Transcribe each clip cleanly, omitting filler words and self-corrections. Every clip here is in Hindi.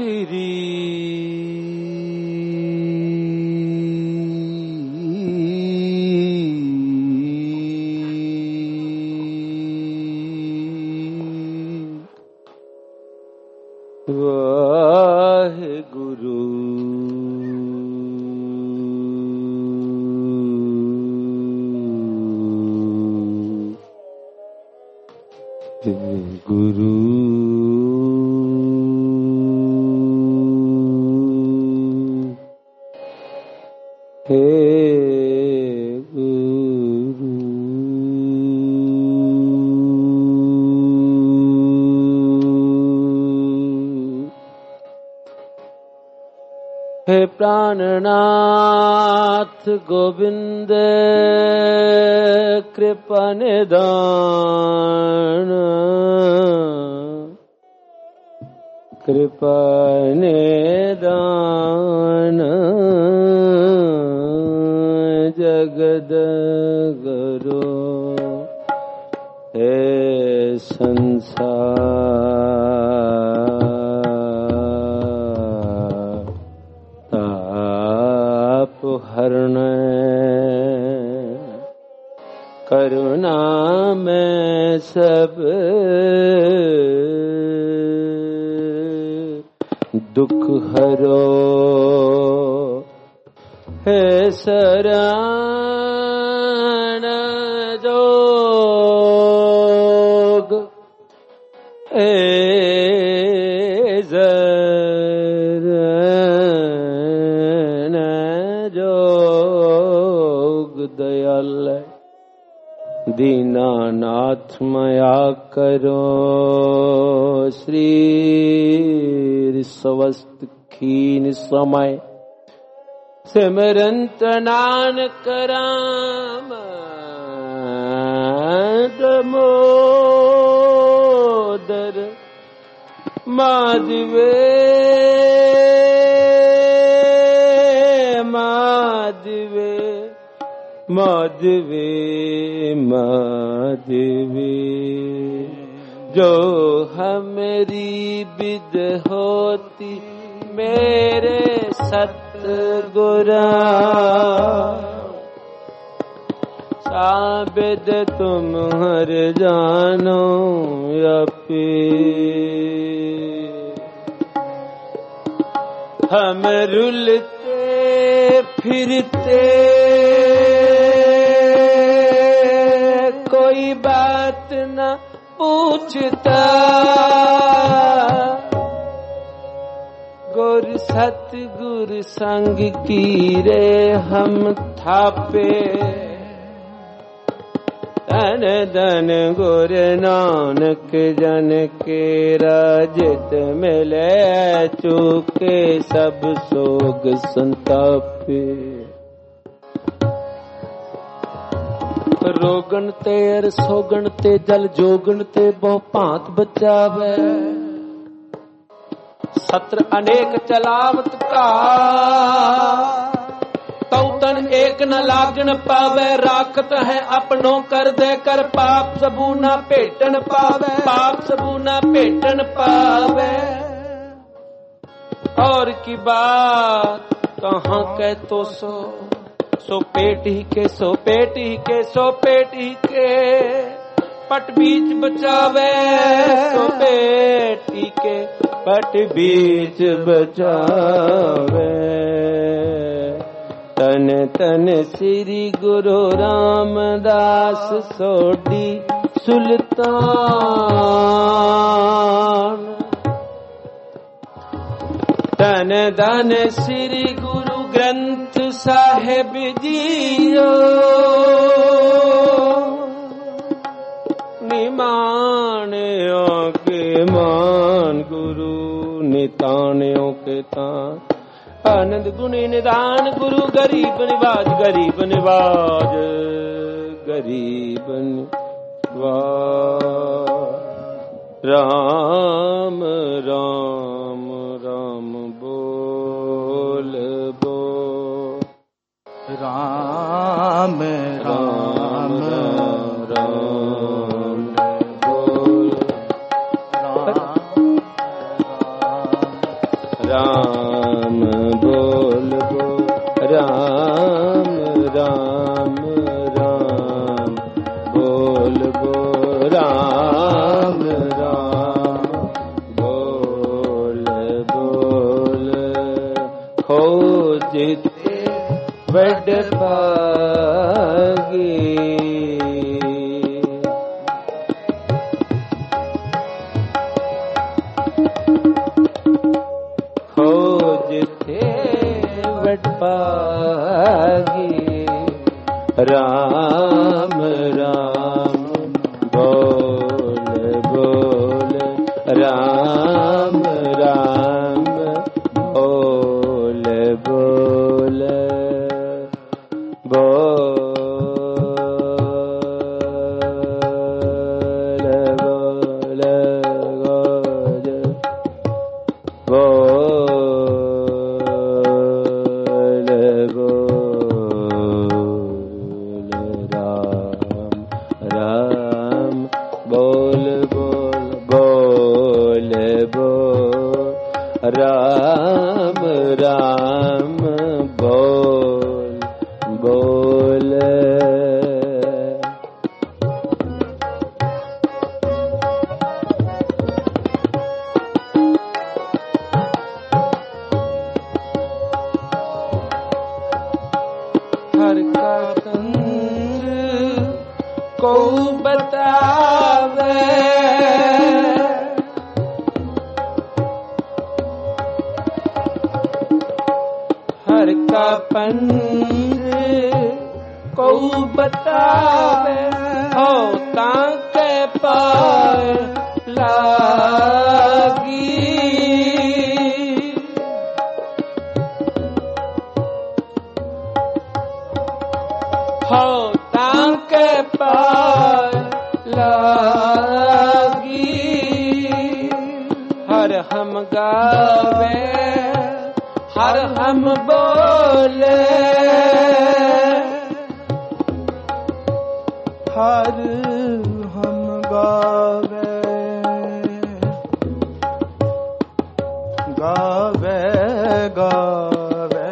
श्री वाहेगुरु। गुरु हे गुरु, हे प्राणनाथ गोविंद कृपा निदान, कृपा निदान जगद गुरु हे संसार ताप हरण करुणा में सब दुख हरो हे शरण जोग हे शरण जोग दयाल दीनानाथ मया करो श्री स्वस्थ खीन समय सिमरंत नानक राम दामोदर माधवे माधवे माधवे माधवे जो हमारी विद होती मेरे सतगुरा साबिद तुम हर जानो अपी हम रुलते फिरते कोई बात न पूछता गुर सतगुर संग की रे हम थापे धन धन गुर नानक जन के राजित मिले चूके सब सोग संतापे रोगन ते अर सोगन ते जल जोगन ते बहु भांत बचावे सत्र अनेक चलावत का तौ तन एक न लागन पावे राखत है अपनों कर दे कर पाप सबू न भेटन पावे पाप सबू न भेटन पावे और की बात कहाँ कह तो सो पेट ही के सो पेट ही के सो पेट ही के पट बीच बचावे सो पेट ही के पट बीच बचावे तन तन श्री गुरु रामदास सोडी सुल्तान तन धन श्री गुरु ग्रंथ साहिब जियो निमाणियों के मान गुरु निताणियों के तान आनंद गुणी निदान गुरु गरीब निवाज गरीब निवाज गरीब निवाज राम राम राम बोल बोल राम राम राम बोल राम राम राम बोल बोल हो जिते बड़ भागी हो जिते बड़ भागी राम राम बोल बोल राम राम बोल बोल राम राम बोल बोल हर का तंत्र को बतावे हर का पंज को बतावे हो ताके पार लागी हो ताके पार लागी हर हम गावे हर हम बोले हर हम गावे गावे गावे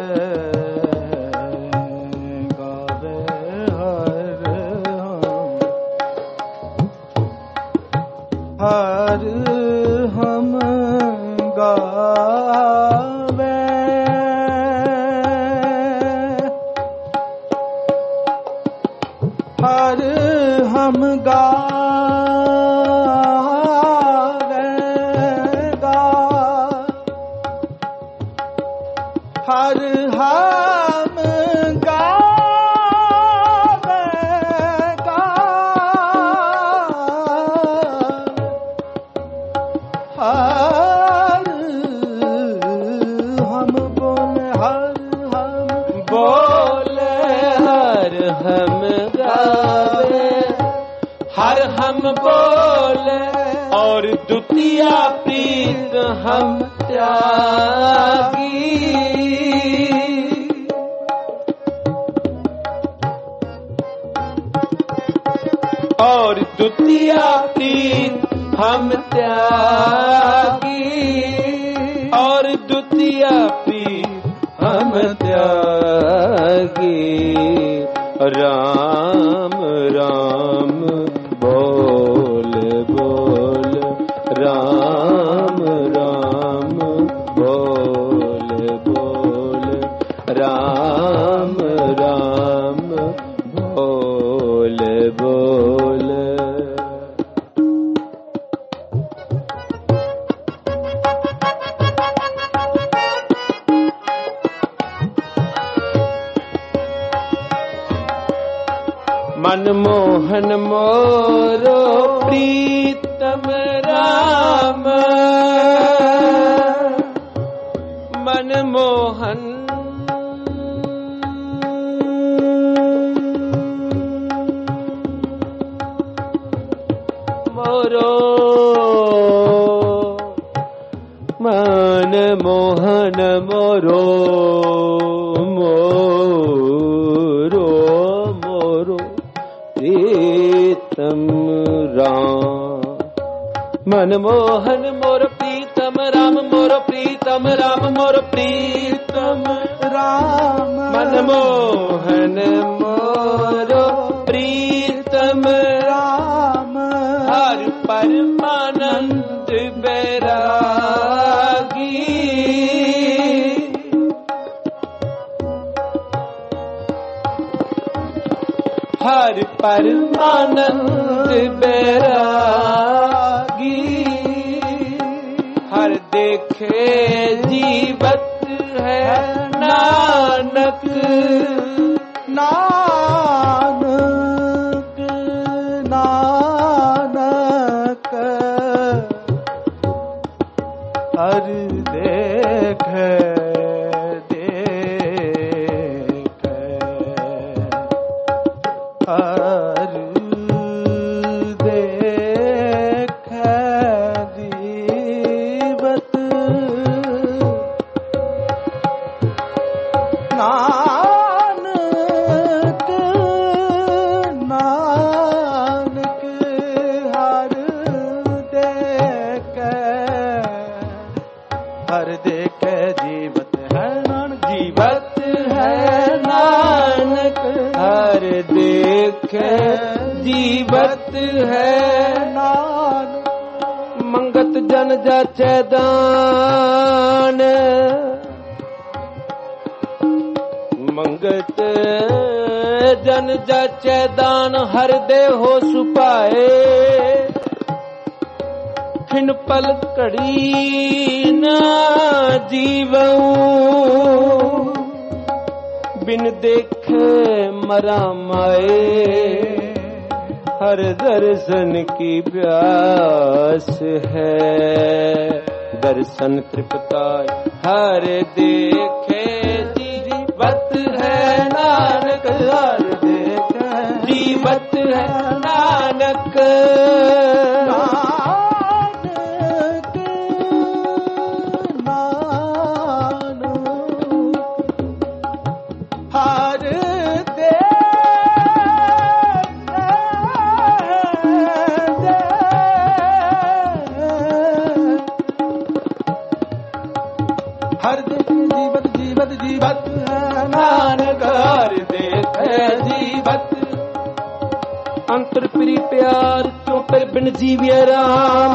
गावे हर हम गावे हर हम गावेगा हर हम गावेगा हर हम बोले हर हम बोले हर हम गावे हर हम बोले और द्वितीया प्रीत हम त्यागी और द्वितीया प्रीत हम त्यागी और द्वितीया प्रीत हम त्यागी राम राम बोल बोल राम राम बोल बोल राम राम बोल बोल मनमोहन मोरो प्रीतम राम मनमोहन मोरो मनमोहन मोरो मोरो मोरो प्रीतम राम मनमोहन मोर प्रीतम राम मोर प्रीतम राम मोर प्रीतम राम मनमोहन मोर प्रीतम राम परमानंद बैरागी हर परमानंद बैरागी हर देखे जीवत है नानक नानक नानक हर देखे हर देखे जीवत नानक नानक हर देखे जीवत है नानक जीवत है नानक हर देखे जीवत है नानक मंगत जन जाचै दान मंगत जन जाचै दान हर देहो सुपाए खिन पल घड़ी न जीवऊं बिन देखे मरा माए हर दर्शन की प्यास है दर्शन तृप्ताय हर देखे जीवत है नानक हर देखे जीवत है नानक हर जीवत जीवत जीवत है नानक हर देखे जीवत अंतर प्री प्यार क्यों पर बिन जीविए राम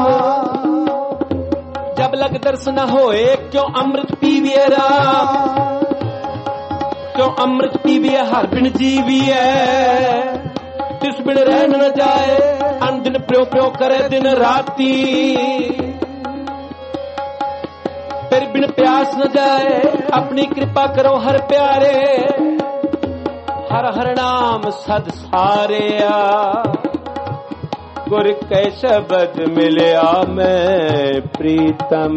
जब लग दर्शन होए क्यों अमृत पीविए राम क्यों अमृत पीविए हर बिन जीविए तिस बिन रह न जाए अन दिन प्यो प्यो करे दिन राती तेरे बिन प्यास न जाए अपनी कृपा करो हर प्यारे हर हर नाम सद सारिया गुर कै शब्द मिलिया मैं प्रीतम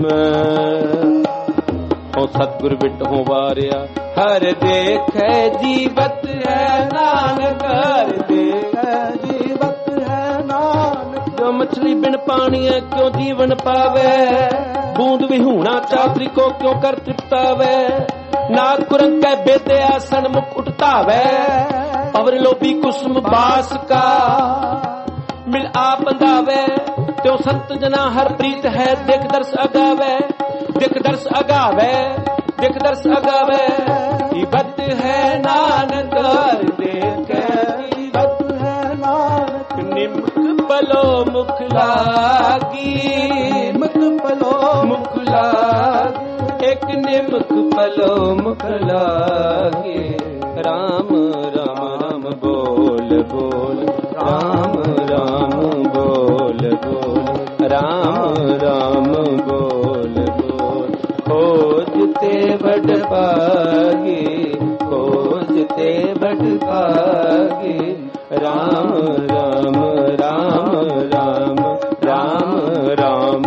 हो सतगुर बिट हो वारिया हर देखे जीवत है नानक हर देखे जीवत है नानक जो मछली बिन पानी है क्यों जीवन पावे बूंद विहूणा चातरी को क्यों कर तृप्तावे नाग कुरंग कै बेते आसन मुख उठतावे पवर लोभी कुसुम बास का मिल आप बंधावे त्यो संत जना हर प्रीत है देख दर्श अगावे देख दर्श अगावे देख दर्श अगावे जीवत है नानक हर देखे जीवत है नानक निम्क पलो मुख लागी निम्क पलो मुख लागी एक निम्क पलो मुख लागी राम राम राम बोल बोल राम राम बोल बोल राम राम बोल बोल खोजते बड़ पागे खोजते बड़ पागे राम राम राम राम राम राम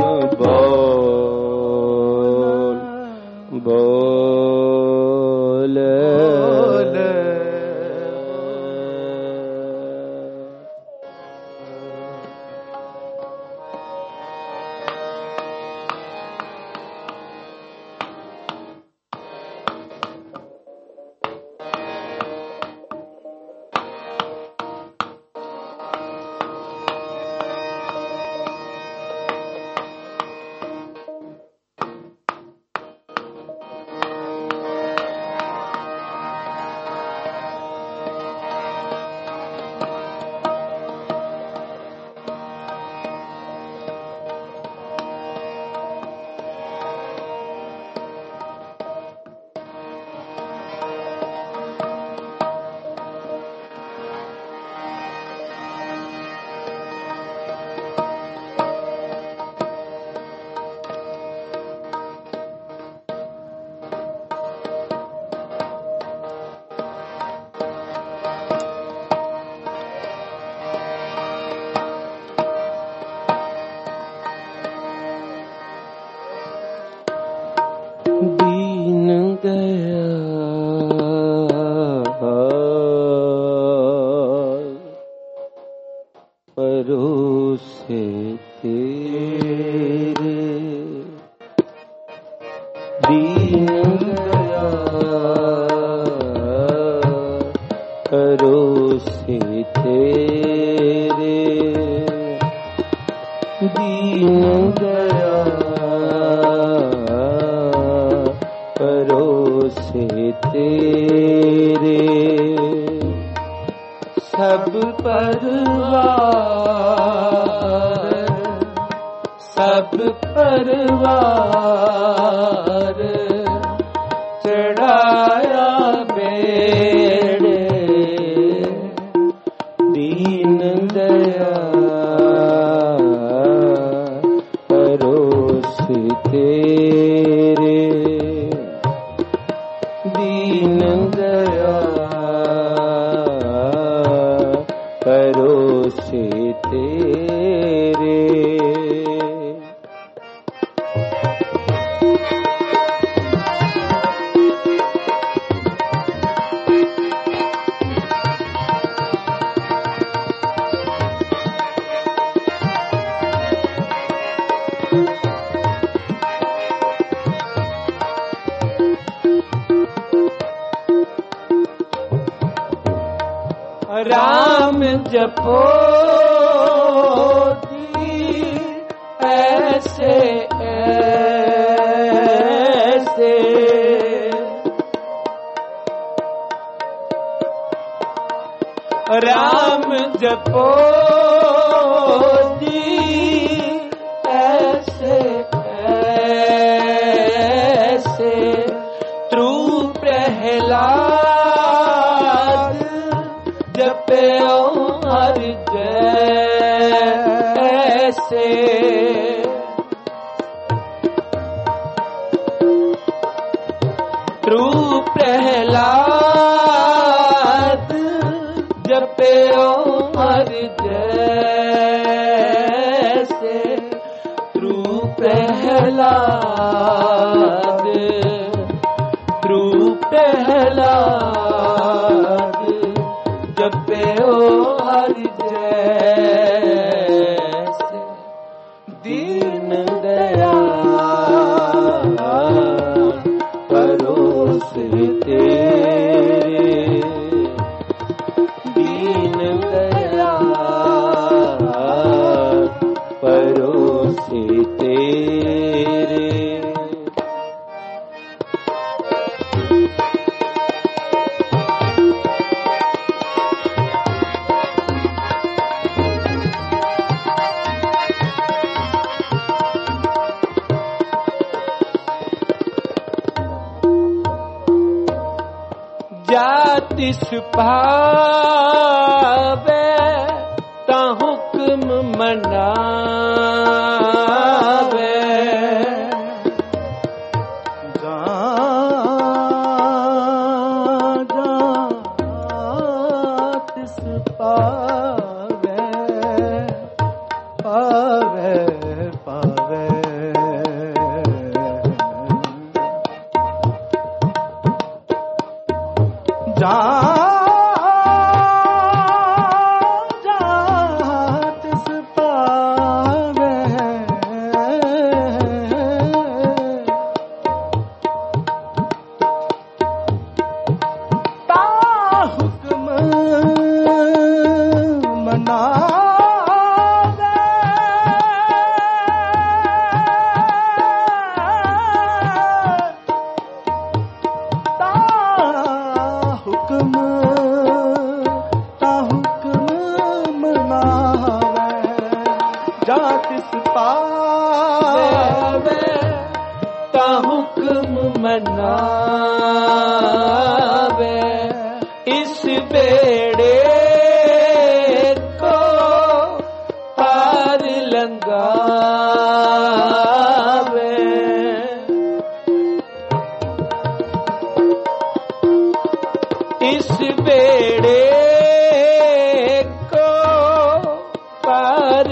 बोल बोल परोसे तेरे दीन दयाल परोसे तेरे दीन दयाल परोसे तेरे सब परिवार चढ़ाया बेड़े दीन दयाल परोसे तेरे दीन दयाल परोसे तेरे राम जपो जी ऐसे ऐसे राम जपो जी ऐसे ऐसे त्रु प्रहलाद जपे हर जैसे त्रु प्रहलाद जपे हर जैसे त्रु प्रहलाद जपे हर जैसे दीन दयाल परोसे तेरे दीन दयाल परोसे तेरे जातिस पावे ता हुक्म मनावे जातिस पावे पावे पावे जातिस पावे ता हुक्म मनावे ता हुक्म जातिस पावे ता हुक्म मनावे इस बेड़े को पार लंघावे इस बेड़े को पार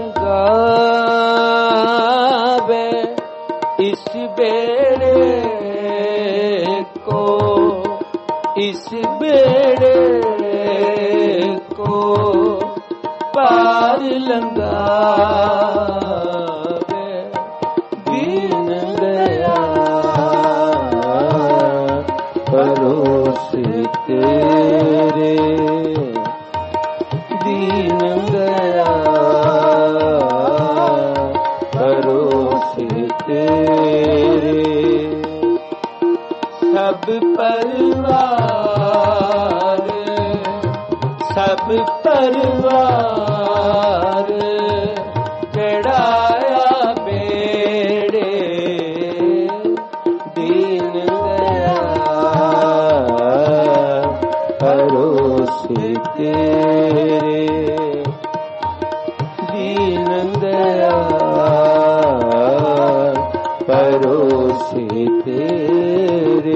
लंघावे इस बेड़े को इस बेड़े को पार लंगावे दीन दया परोस तेरे दीन दया परोस तेरे सब परिवार चढ़ाया बेड़े दीन दया परोस तेरे दीन दया परोस तेरे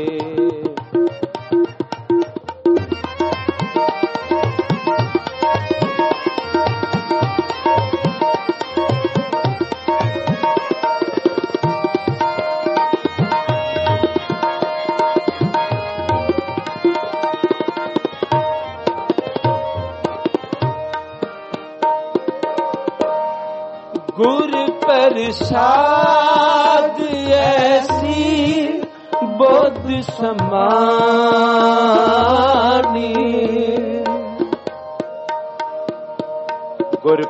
गुर प्रसाद ऐसी बोध समानी गुर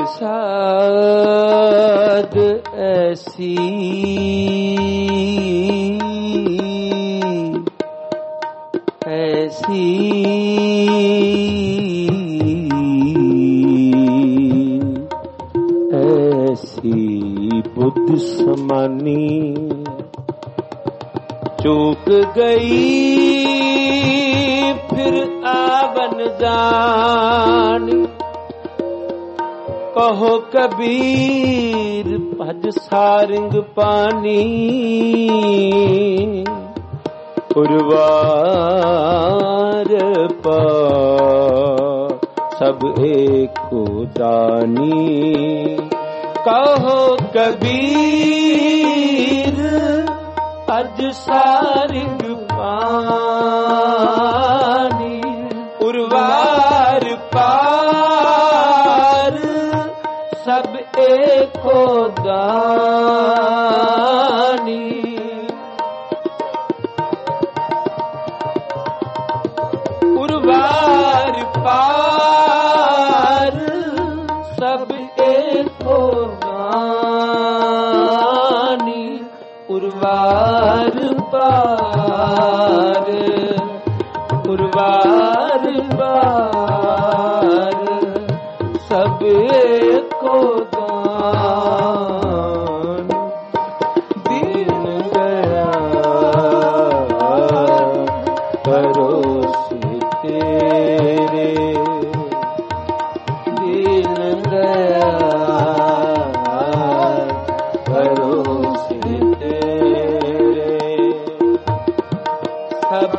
प्रसाद ऐसी बुद्ध समानी चूक गई फिर आवन जानी कहो कबीर भज सारंग पानी पुरवार पा सब एको दानी कहो कबीर अज सारंग पानी उर्वार पार सब एको दानी उर्वार पार सब एको दानी उर्वार पार उर्वार पार सब एको दान दीन दया परोस तेरे दीन दया परोस तेरे सब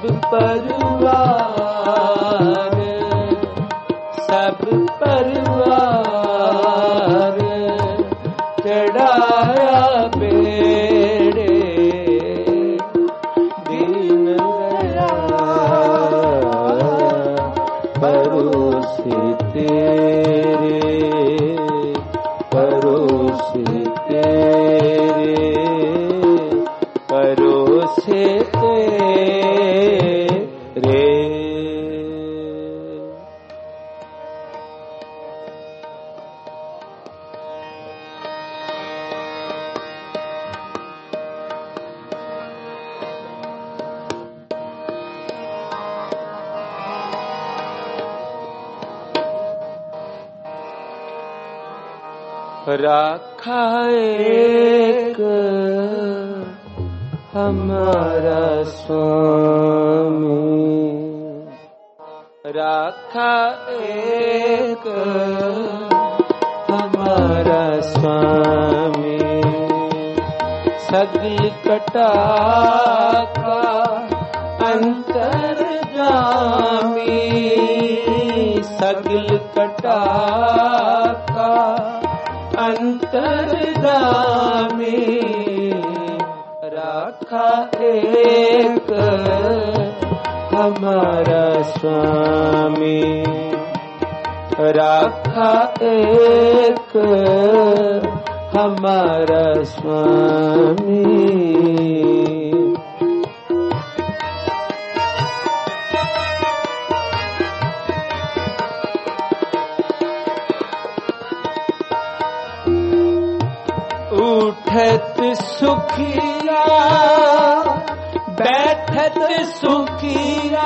परिवार चढ़ाया बेड़े दीन दया परोस तेरे परोस तेरे परोस तेरे राखा एक हमारा स्वामी राखा एक हमारा स्वामी सगल कटा का अंतर्जामी सगल कटा का अंतर्जामी राखा एक हमारा स्वामी राखा एक हमारा स्वामी। उठत सुखिया बैठत सुखिया,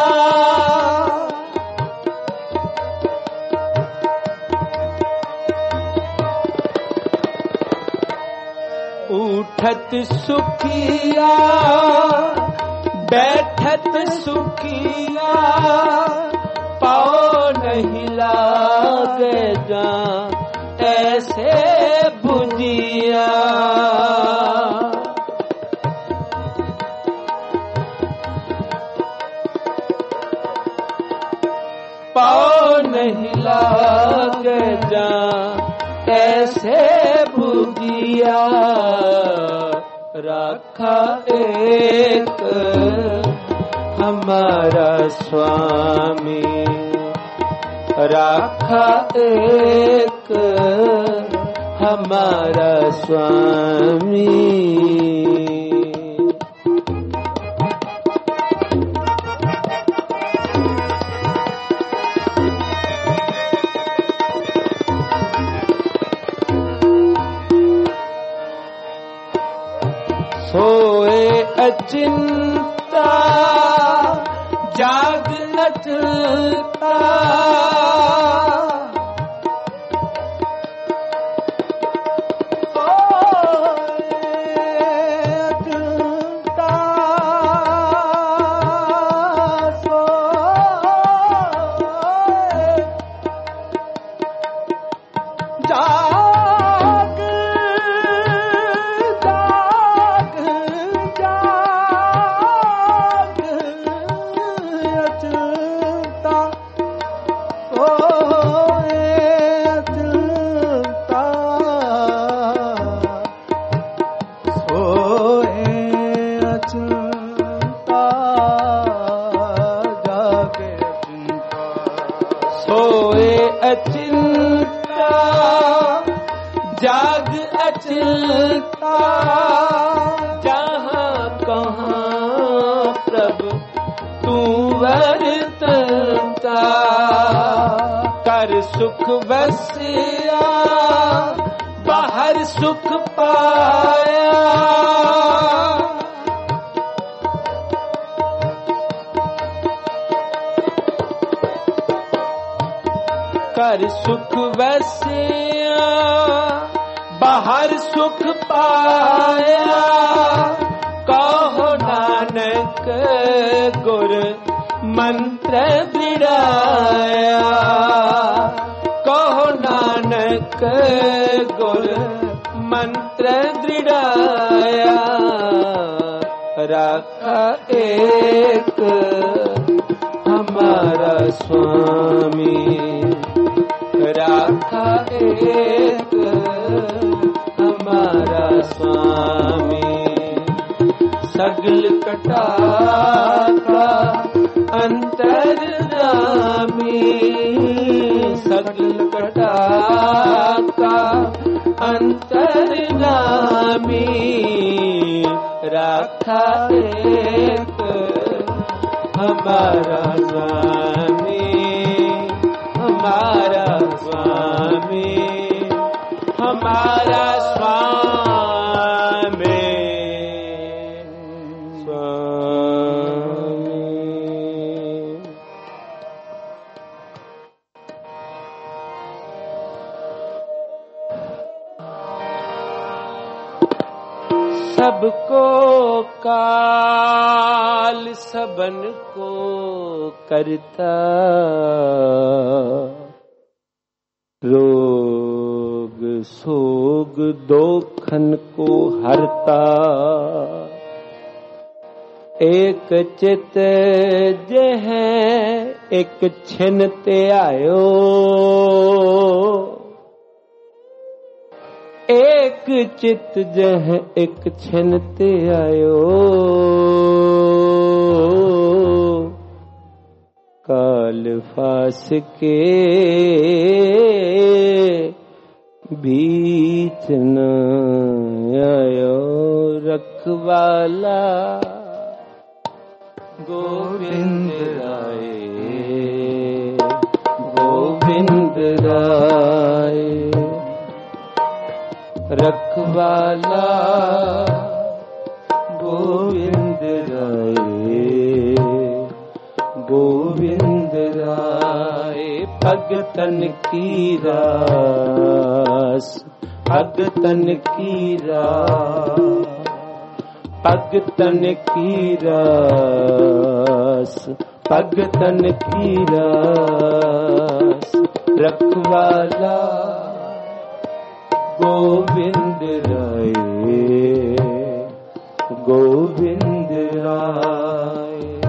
उठत सुखिया बैठत सुखिया, पाओ नहीं लागे जा ऐसे भुजिया। पाओ नहीं लागे जा ऐसे भुजिया। राखा एक हमारा स्वामी, राखा एक हमारा स्वामी। सोए अचिंता जाग अचलता, अचिंता जाग अचिंता, जहाँ कहाँ प्रभु तू वर्तता। कर सुख बसिया बाहर सुख पाया, कर सुख वसिया बाहर सुख पाया। कहो नानक गुर मंत्र दृढ़ाया, कहो नानक गुर मंत्र दृढ़ाया। राखा एक हमारा स्वामी, राखा एक हमारा स्वामी। सगल कटा का अंतर्यामी, सगल कटा का अंतर्यामी। राखा एक हमारा स्वामी, हमारा स्वामी, हमारा स्वामी, स्वामी। सबको काल सबन को करता, रोग सोग दोखन को हरता। एक चित जह एक छिन ते आयो, एक चित जह एक छिन ते आयो। काल फा दास के बीच न आयो रखवाला गोविंद राय गोविंद राय रखवाला गोविंद राय गोविंद राय भगतन की रास भगतन की रास भगतन की रास भगतन की रास रखवाला गोविंद राय गोविंद राय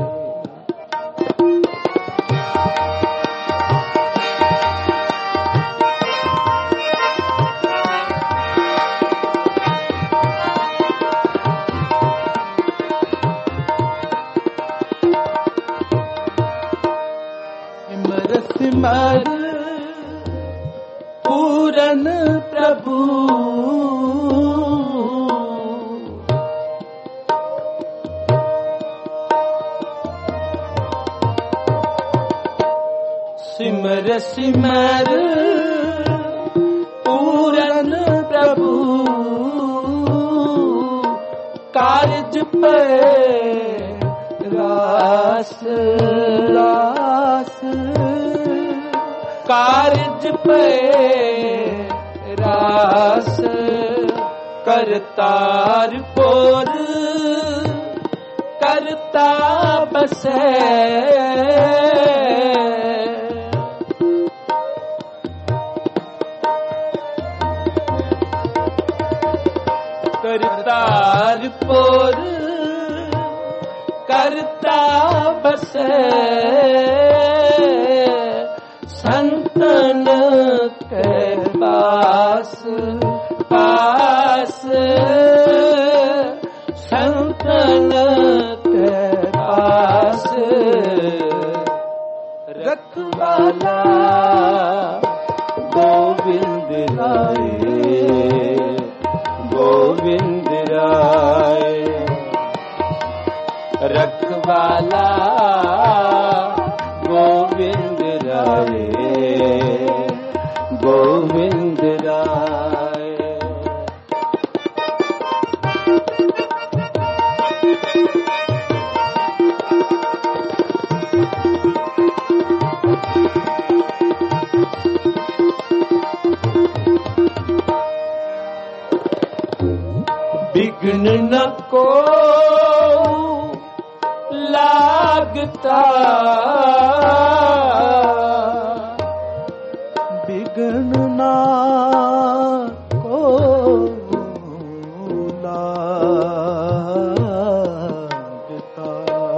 सिमर पूरन प्रभु सिमर सिमर पूरन प्रभु कारज पे रास रास कारज पे रास करतार पुर करता बसे करतारपुर करता बसे संतन के पास पास संतन के पास रखवाला गोविंद राय गोविंद राय रखवाला गोविंद राय गोविंद राय विघ्न न को लागता विघ्न ना को लागता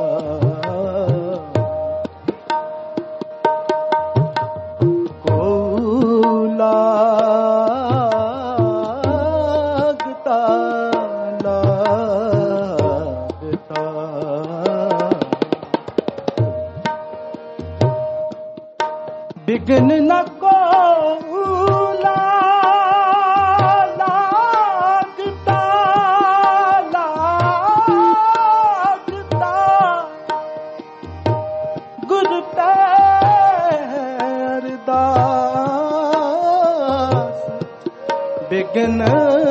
को लागता विघ्न न को लागता लागता गुरु पैरदास विघ्न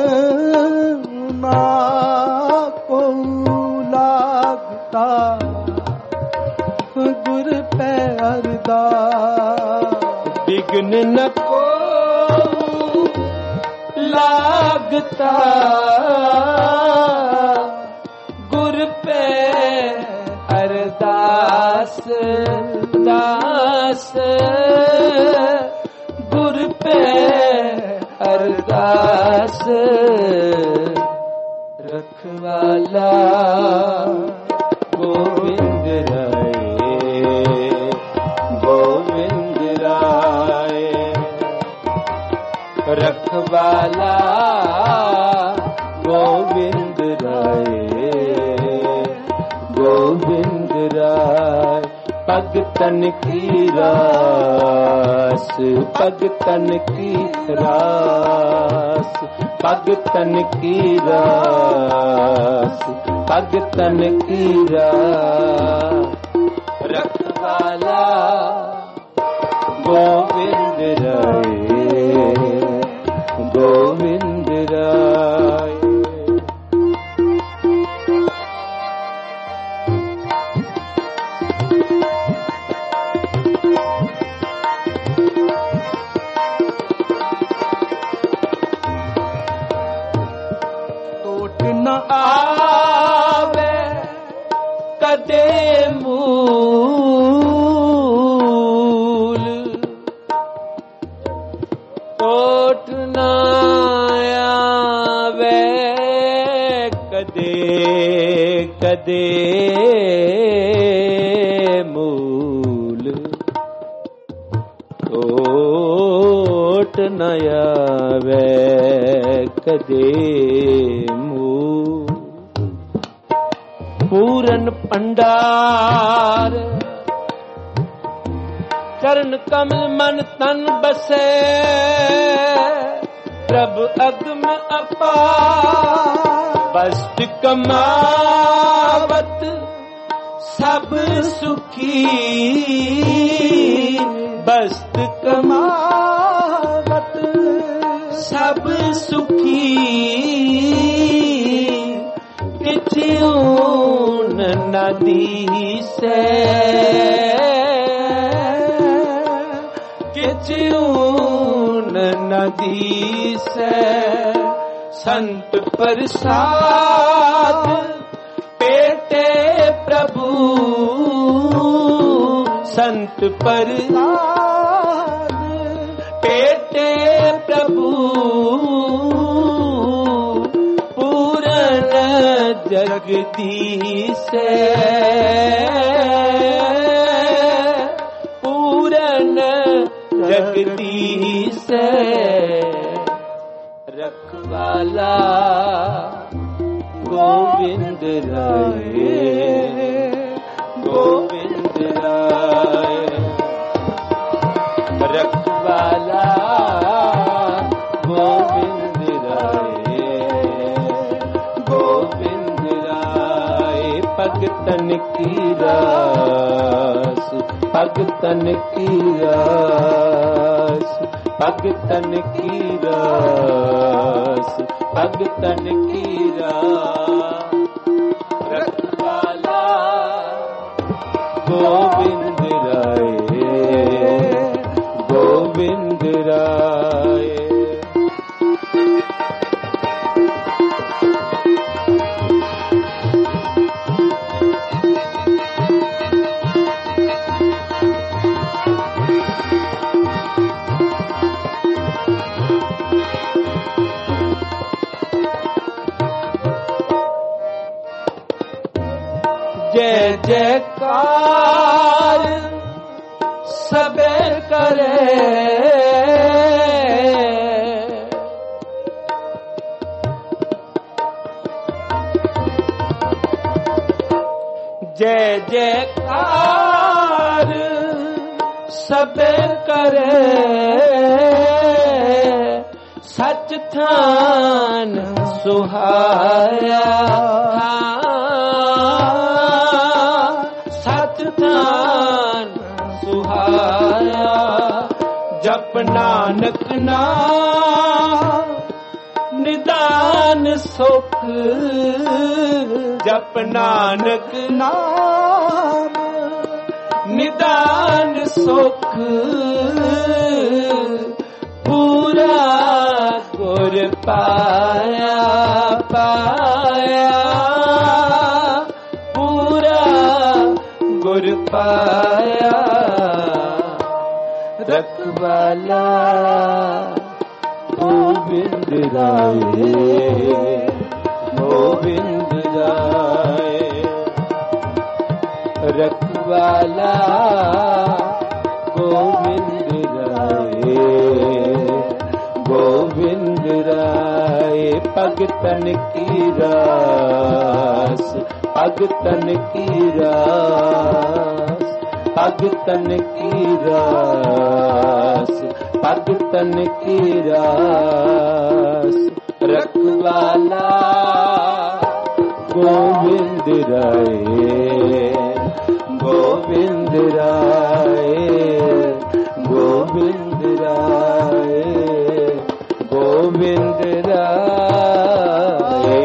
ना को लागता गुरु पैरदास विघ्न न को लागता गुर पे अरदास दास गुर पे अरदास रखवाला गोविंद राय गोविंद राय रखवाला गोविंद राय गोविंद राय भगतन की रास, भगतन की रास, भगतन की रास, भगतन की रास। रखवाला गोविंद राय, गोविंद राय। टोट न आवे कदे टोट न आवे कदे कदे मूल, टोट न आवे कदे मूल। पूरन भंडार चरण कमल मन तन बसे, प्रभु अगम अपार बस्त कमावत सब सुखी, बस्त कमावत सब सुखी। किछु नदी से नदी से संत प्रसाद पेटे प्रभु, संत प्रसाद पेटे प्रभु। पूरन जगदीश पूरन जगदीश रखवाला गोविंद राय, गोविंद राय। रखवाला गोविंद राय, गोविंद राय। भगतन की रास, भगतन की रास, भगतन की रास, भगतन की रास। रखवाला गोविंद राय, गोविंद राय। जय जयकार सबे करे, जय जयकार सबे करे। सच थान सुहाया, सुहाया। जप नानक नाम निदान सुख, जप नानक नाम निदान सुख। पूरा गुर पाया पाया, पूरा गुर पाया। रखवाला गोविंद राय, गोविंद राय। रखवाला गोविंद राय, गोविंद राय। भगतन की रास, भगतन की रास, पग तन की रास, पग तन की रास, रखवाला गोविंद राय, गोविंद राय, गोविंद राय, गोविंद राय।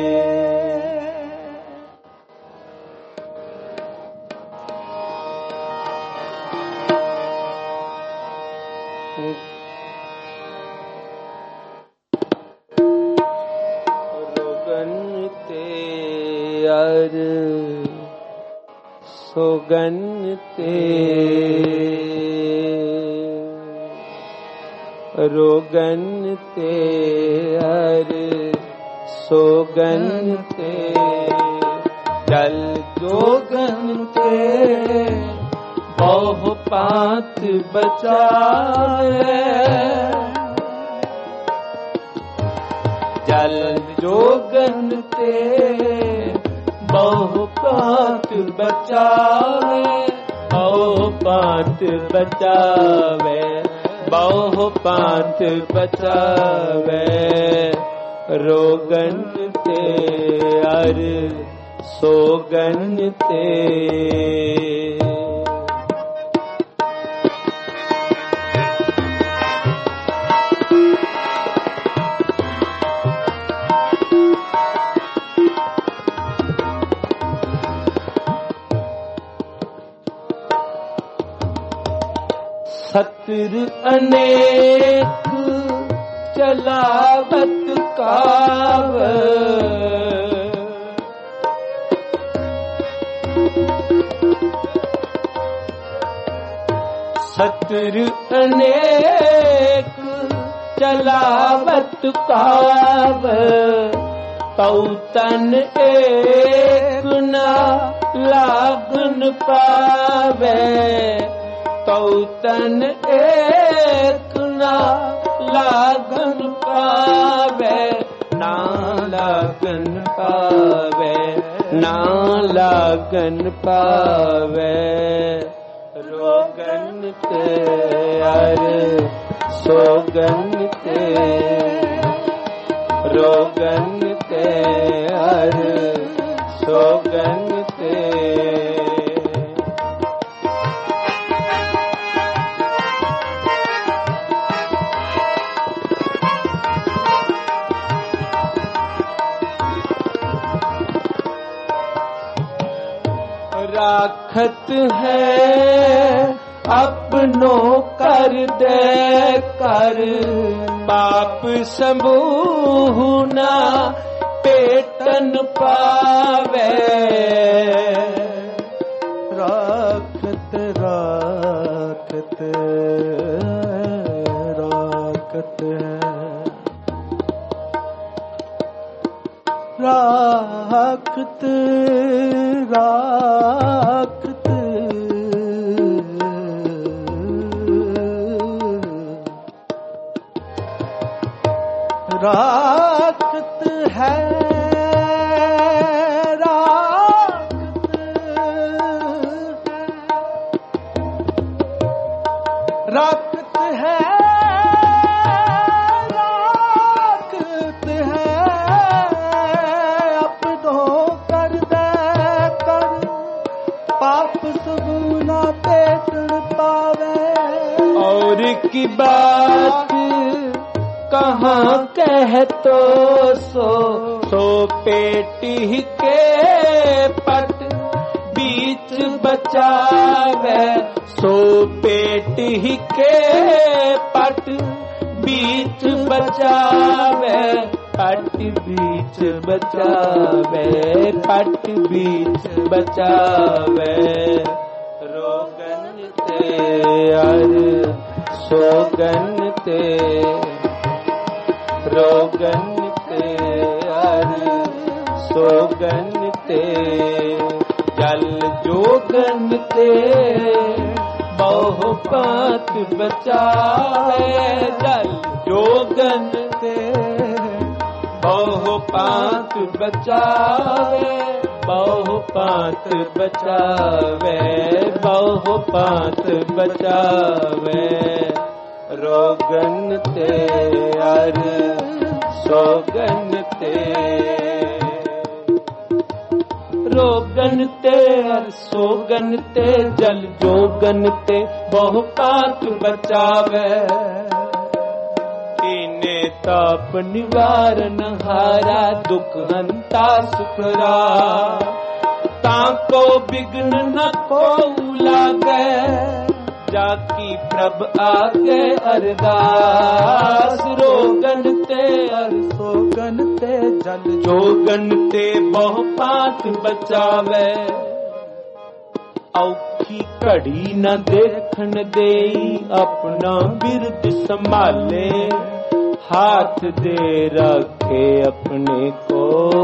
रोगन ते अर सोगन ते, रोगन ते अर सोगन ते, जल जोगन ते बहु पात बचाए, जल जोगन ते बहु पात बचावे, बहु पात बचावे, बहु पात बचावे, रोगन ते अर सोगन ते। सत्र अनेक चलावत काव, सत्र अनेक चलावत काव, तौतन एक न लागन पावे, तौतन एक ना लागन पावे, ना लागन पावे, ना लागन पावे, रोगन ते अर सोगन ते, रोगन ते अर सोगन ते। राखत है अपनों कर दे कर, पाप समूह ना पेटन पावे, राखत राखत राखत राखत राखत राखत है, राखत है, राखत है, अपनों कर दे कर, पाप सबूना पेटन पावे। और की बात कहाँ कह तो सो पेटी के पट बीच बचावे, सो पेटी के पट बीच बचावे, पट बीच बचावे, पट बीच बचावे, रोगन ते अर सोगन ते, रोगन ते अर सोगन ते, जल जोगन ते बहु पात बचाए, जल जोगन ते बहु पात बचाए, बहु पात बचावे, बहु पात बचावे। रोगन ते अर सोगन ते, रोगन ते अर सोगन ते, जल जोगन ते बहु पात बचावे। कीने ताप निवारण हारा, दुख हंता सुखरा। ताको बिघ्न न को लागे, जाकी प्रभ आगे अरदास। रोगन ते अर सोगन ते, जल जोगन ते बहु पात बचावे। औखी घड़ी न देखन देई, अपना बिरद संभाले। हाथ दे रखे अपने को,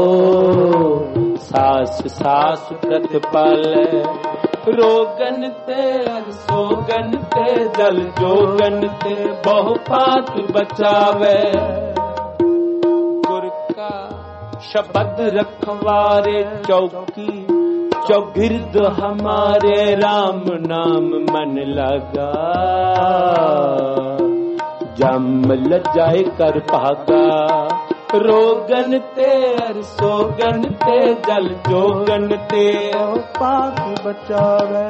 सास सास प्रतिपाले। रोगन ते अर सोगन ते, जल जोगन ते बहु पात बचावे। गुर का शब्द रखवारे चौकी, चौगिर्द हमारे राम नाम मन लगा। जम लजाए कर भागा। रोगन ते अर सोगन ते, जल जोगन ते पात बचावे।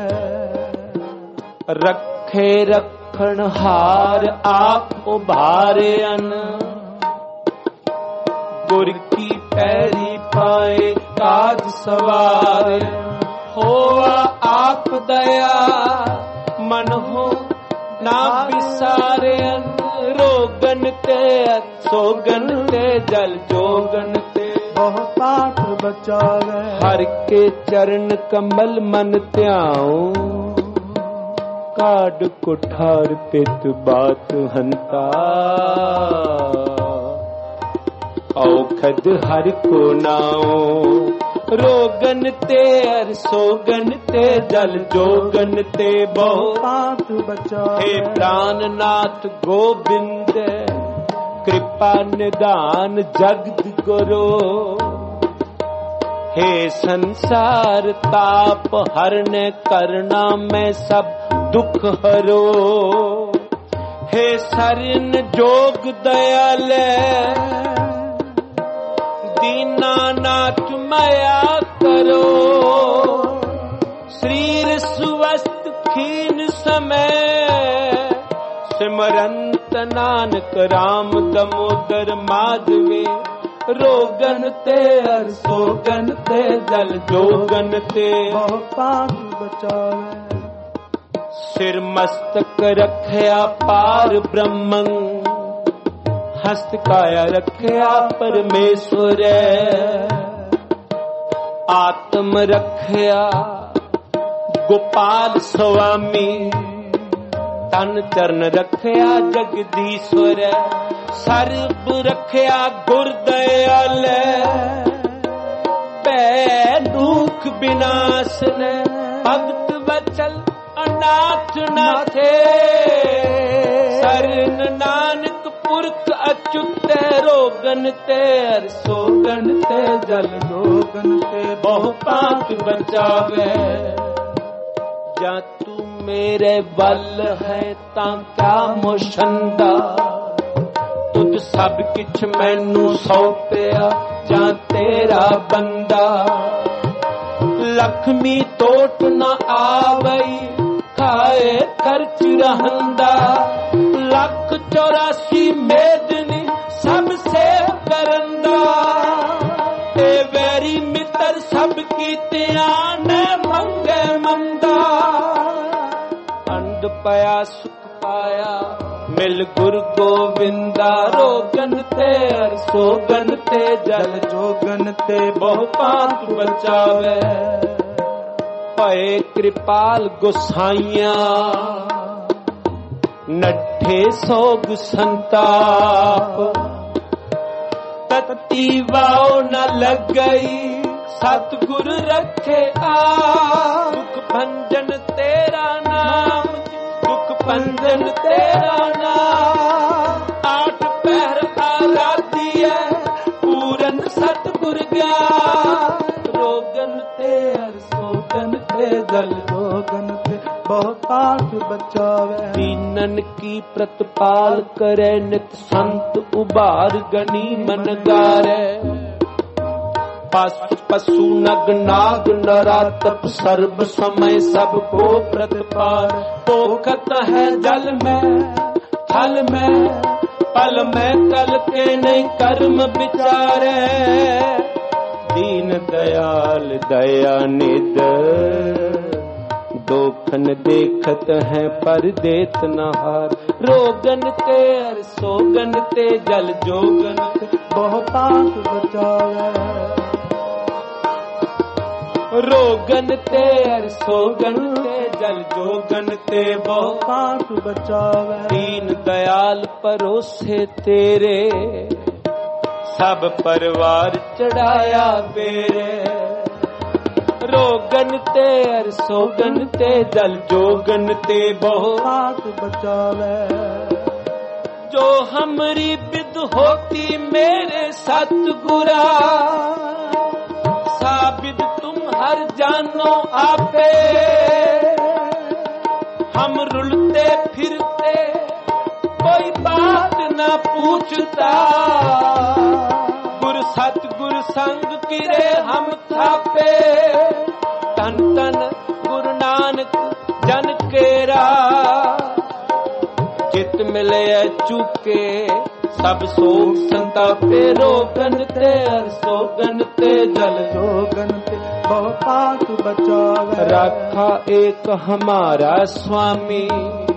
रखे रखण हार आप उभारे अन, गुर की पैरी पाए काज सवार। होवा आप दया मन हो ना बिसारे अन। रोगन ते सोगन ते, जल जोगन ते बहु पात बचावे। हर के चरण कमल मन ध्याऊं, काड कुठार पित बात हंता। औखद हर को नाओ। रोगन ते अर सोगन ते, जल जोगन ते बहु पात बचावे। हे प्राणनाथ गोविंद, कृपा निदान जगत गुरु। हे संसार ताप हरने करना, में सब दुख हरो। हे शरण जोग दयाले, दीनानाथ माया करो। शरीर स्वस्थ खीन समय, सिमरंत नानक राम दामोदर माधवे। रोगन ते अर सोगन ते, जल जोगन ते बहु पात बचावे। सिर मस्तक रखया पार ब्रह्मं, हस्त काया रखया परमेश्वर। आत्म रखया गोपाल स्वामी, तन चरण रखया जगदीश्वर। सर्ब रखया गुरदयाल, पै दुख विनाशन। भक्त वचल अनाथ नाथे, शरण नानक पुरख अच्युत। रोगन ते अर सोगन ते, जल जोगन ते बहु पात बचावे। जा तू मेरे बल है तां क्या मोशंदा, तुद सब किछ मैनू सौंपिया जा तेरा बंदा। लक्ष्मी तोट न आवई, खाए खर्च रहंदा। 184 मेदनी सब से करंदा। ते वैरी मित्र सब कीतियां ने मंगे मंदा। अंड पाया सुख पाया मिल गुरु गोविंदा। रोगन ते अर सोगन ते, जल जोगन ते बहु पात बचावे। भए कृपाल गोसाइया, नठे सोग संताप। तत्ती वाओ न लग गई, सतगुर रखे आप। दुख भंजन तेरा नाम, दुख भंजन तेरा नाम। 8 पहर आराधी है, पूरन सतगुर ज्ञान। रोगन पास बचावे। दीनन की प्रतिपाल करे नित संत उबार गनी मन गारे। पशु नग नाग नरातप सर्व समय सबको प्रतिपाल। पोखत है जल में थल में पल में कल के नहीं कर्म विचारे। दीन दयाल दया निध दोखन देखत है पर देत नहार। रोगन ते हर सोगन ते जल जोगन ते बहु पास बचावे। रोगन ते हर सोगन ते जल जोगन ते बहु पास बचावे। दीन दयाल परोसे तेरे सब परिवार चढ़ाया बेरे। रोगन ते हर सोगन ते जल जोगन ते बहु पास बचावे। जो हमरी विद होती मेरे सतगुरा। साबिद तुम हर जानो आपे। हम रुलते फिरते कोई बात न पूछता। गुर सतगुर संग किरे हम थापे। तन तन गुरु नानक जन केरा। चित मिले चुके सब सोग संतापे। रोगन ते हर सोगन ते जल जोगन ते बहु पास बचावे। रखा एक हमारा स्वामी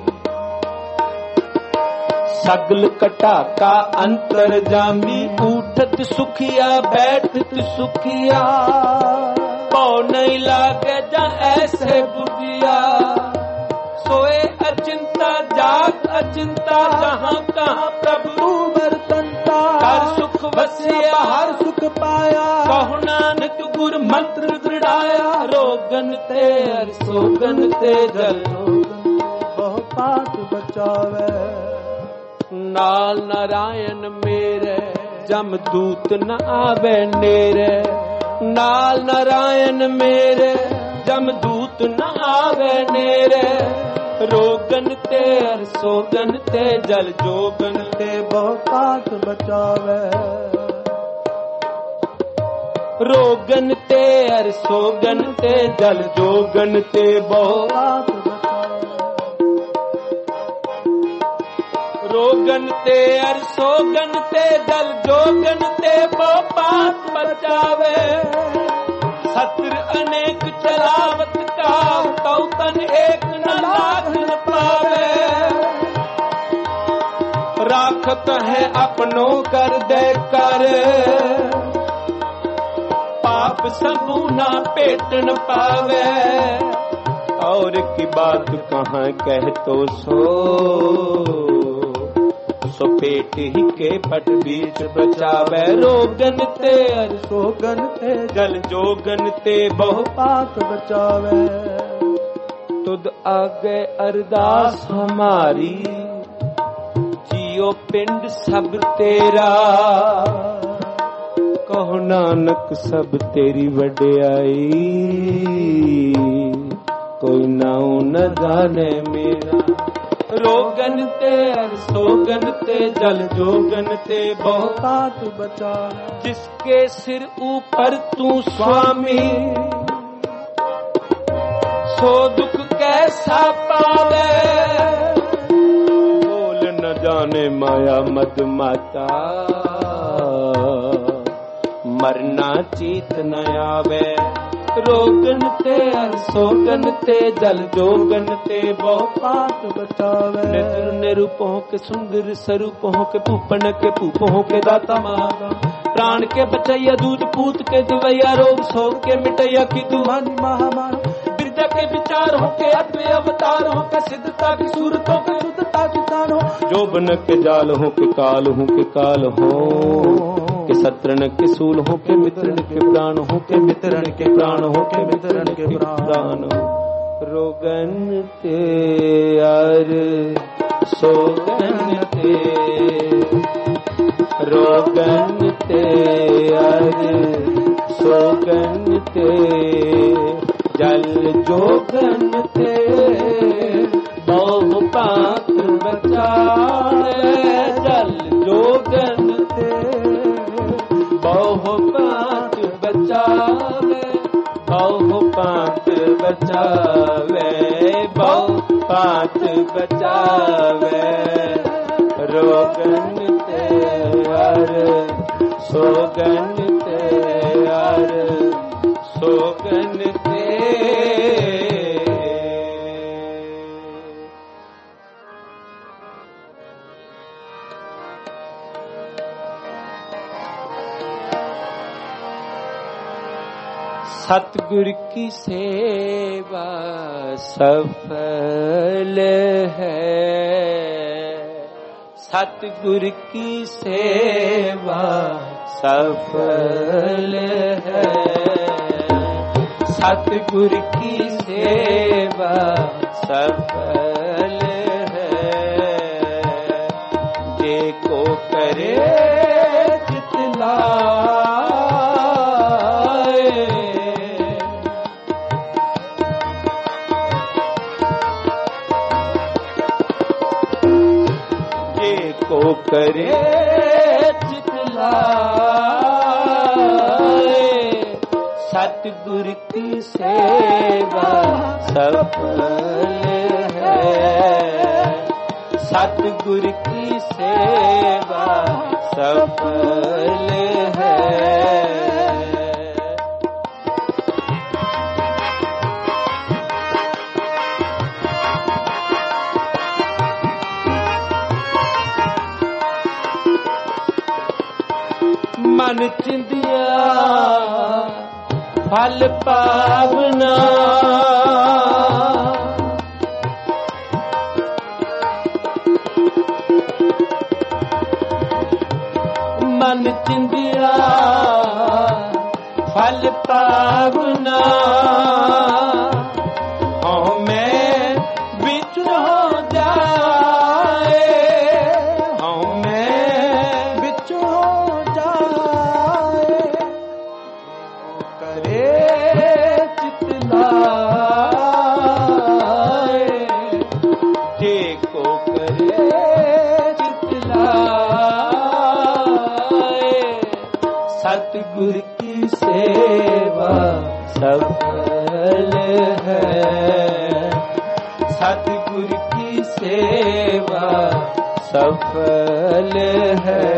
सगल कटा का अंतर जामी। उठत सुखिया बैठत सुखिया पौ नहीं लागे जा ऐसे बुढ़िया। सोए अचिंता जाग अचिंता जहाँ कहाँ प्रभु बरतंता। हर सुख वसिया हर सुख पाया कहु नानक गुर मंत्र दृढ़ाया। रोगन ते हर सोगन ते जल बहु पास बचावे। नाल नारायण मेरे जमदूत न आवे नेरे। नाल नारायण मेरे जमदूत न आवे नेरे। रोगन ते हर सोगन ते जल जोगन ते बहु पास बचावे। रोगन ते हर सोगन ते जल जोगन ते बहु पास बचावे। रोगन ते हर सोगन ते जल जोगन ते बहु पास बचावे। सत्र अनेक चलावत का तौ तन एक न लाख न पावे। राखत है अपनों कर दे कर पाप सबू ना पेट न पावे। और की बात कहाँ कह तो सो पेट ही के पट बीच बचावे। रोगन ते हर सोगन ते जल जोगन ते बहु पास बचावे। तुद आगे अरदास हमारी जियो पिंड सब तेरा। कहो नानक सब तेरी वड्याई कोई नाऊ न जाने मेरा। रोगन ते हर सोगन ते जल जोगन ते बहु पास बचावे। जिसके सिर ऊपर तू स्वामी सो दुख कैसा पावे। बोल न जाने माया मद माता मरना चीत न आवे। रोगन ते हर सोगन ते जल जोगन ते बहु पास बचावे। निर निरूपों के सुंदर स्वरूपों के पूपन के पूपों के दाता माता। प्राण के बचैया दूध पूत के दिवैया रोग सोग के मिटैया की तू मन महामान। बिरजा के विचार हो के अद्वैत अवतार हो के सिद्धता की सूरतों के शुद्धता की तान हो। जोबन के जाल हो के काल हो के काल हो के शत्रुन के सूल हो के मित्रन के प्राण हो के मित्रन के प्राण हो के मित्रन के प्राण हो। रोगन ते हर सोगन ते रोगन ते हर सोगन ते जल जोगन ते बचावे रोगन ते हर सोगन ते हर सोगन ते सतगुर की सेवा सफल है सतगुर की सेवा सफल है सतगुर की सेवा सफल है जे को करे जितना को करे चितलाए सतगुर की सेवा सफल है सतगुर की सेवा सफल है मन चिंदिया फल पावना मन चिंदिया फल पावना मैं बिच हो जाए मैं बिच हो सतगुर की सेवा सफल है सतगुर की सेवा सफल है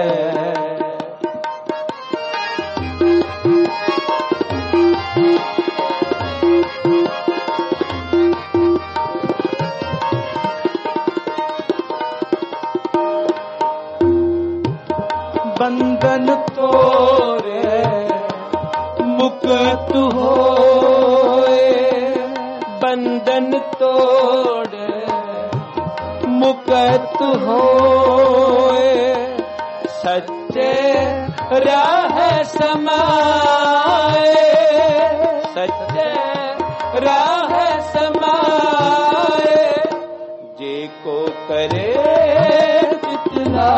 बंधन तोरे मुक्त होए बंधन तोड़े मुक्त होए सच्चे राह समाए सच्चे राह समाए जे को करे जितना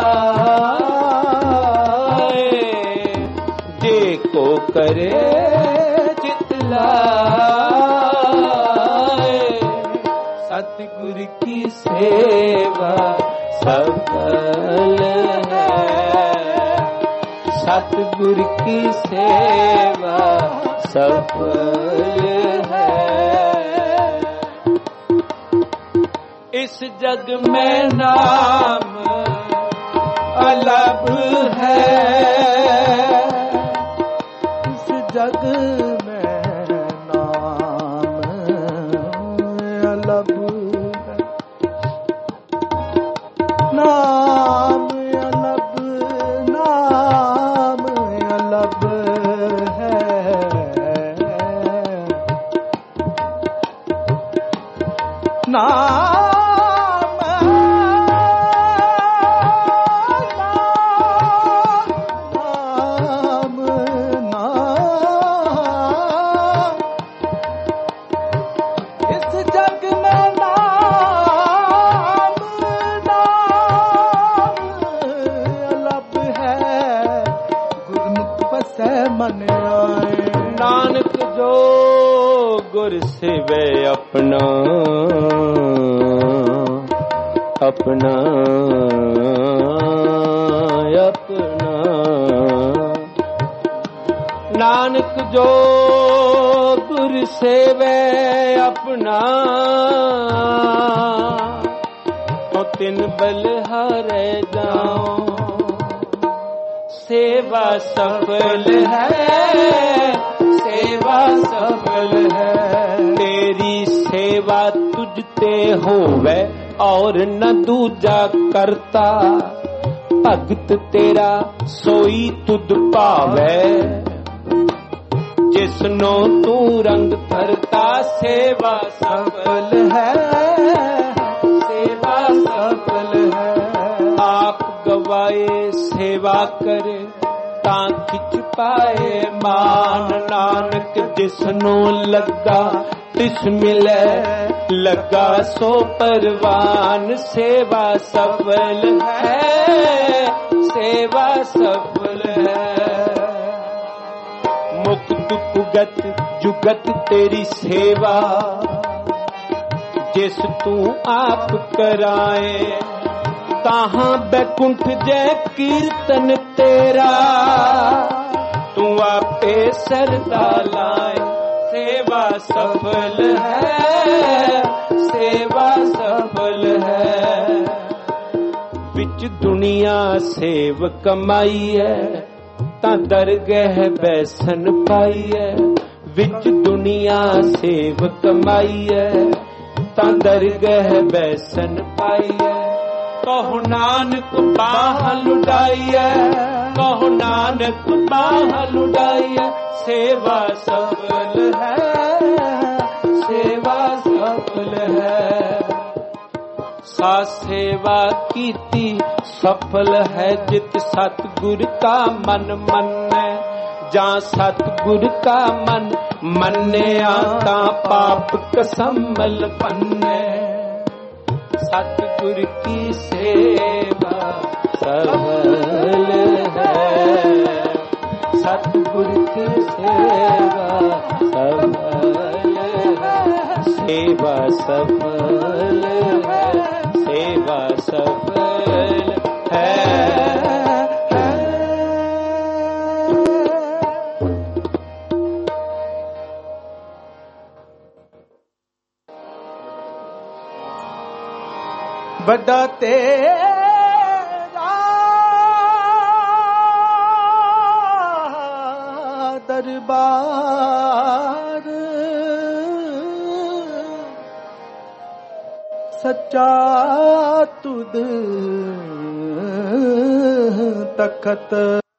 को करे चितलाए सतगुर की सेवा सफल है सतगुर की सेवा सफल है इस जग में नाम अलग है जग में नाम अलग है नाम अलग है नाम नानक जो गुर सेवे अपना अपना अपना नानक जो गुर सेवे अपना तिन बलिहारे जाओ। सेवा सफल है, सेवा सफल है, तेरी सेवा तुझते होवे और न दूजा करता। भगत तेरा सोई तुद पावे, जिसनो तू रंग धरता। सेवा सफल है, सेवा सफल है, आप गवाए सेवा करे तां खिच पाए मान। नानक जिसनो लगा तिस मिले, लगा सो परवान। सेवा सफल है, सेवा सफल है, मुक्त कुगत जुगत तेरी सेवा। जिस तू आप कराए, ताहां बैकुंठ जय कीर्तन तेरा। तू आपे सरदा लाए, सेवा सफल है, सेवा सफल है। विच दुनिया सेव कमाई है, तां दरगह बैसन पाई है। विच दुनिया सेव कमाई है, तां दरगह बैसन पाई है। कहो नानक बाह लुटाई है, कहो नानक बाह लुटाई है। सेवा सफल है, सेवा सफल है, सा सेवा कीती सफल है। जित सतगुर का मन मन्ने, जां सतगुर का मन मन्ने, आता पाप कसमल पन्ने। सतगुर की सेवा सफल है, सतगुर की सेवा सफल है, सेवा सफल है, सेवा सफल है। बड़ा तेरा दरबार, सच्चा तुद तखत।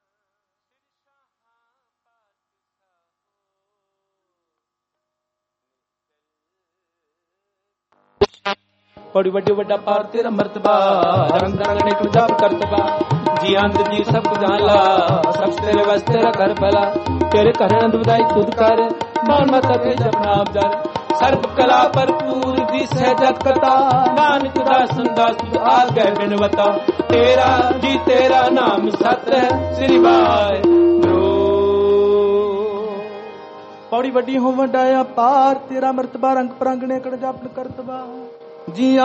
बड़ी वड्डी वड्डा पार तेरा मर्तबा, रंग रंगने को जप करतबा। जी अंत जी सब जाला, सब तेरे बस तेरा कर भला। तेरे करन दुदाई तुद कर, मान मत ते जप नाम जर। सर्व कला भरपूर दी सहजत कथा, नानक दासन दास आगे बिनवता। तेरा जी तेरा नाम सत है, श्री वाहिगुरू। पौड़ी वड्डी हो वड्डाया पार तेरा मर्तबा, रंग परंगने कड़ जप करतबा। जिया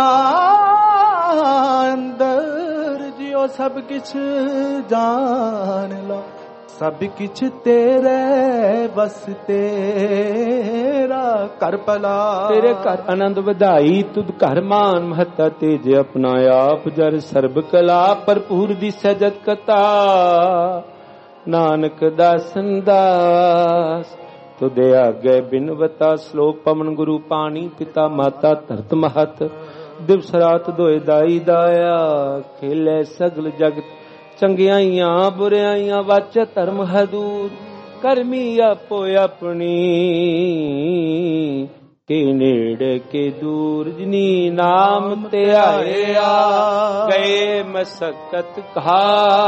अंदर जियो सब किछ जान लो, सब किछ तेरे बस तेरा कर भला। तेरे घर आनंद ਵਧਾਈ तुद घर मान महता तेज अपना आप जर। सर्ब कला भरपूर दी सजत कथा, नानक दासन दास तुदे आगे बिनवता। श्लोक पवन गुरु पानी पिता माता धरत महत। दिवस रात दोए दाई दाया, खेले सगल जगत। चंगियाइयां बुराइयां वाचे धर्म हदूर। करमी आपो अपनी के नेड़े के दूर। जिनी नाम ते आया गए मसकत कहा,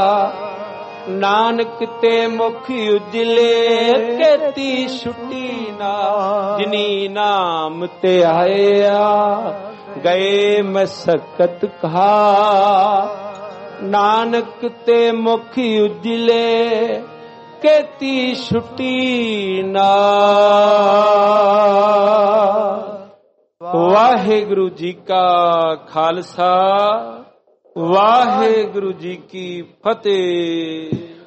नानक ते मुख उजले केती छुट्टी ना। जिनी नाम ते आया गए मसकत कहा, नानक ते मुख उजले केती छुट्टी ना। वाहिगुरु जी का खालसा, वाहिगुरु जी की फतेह।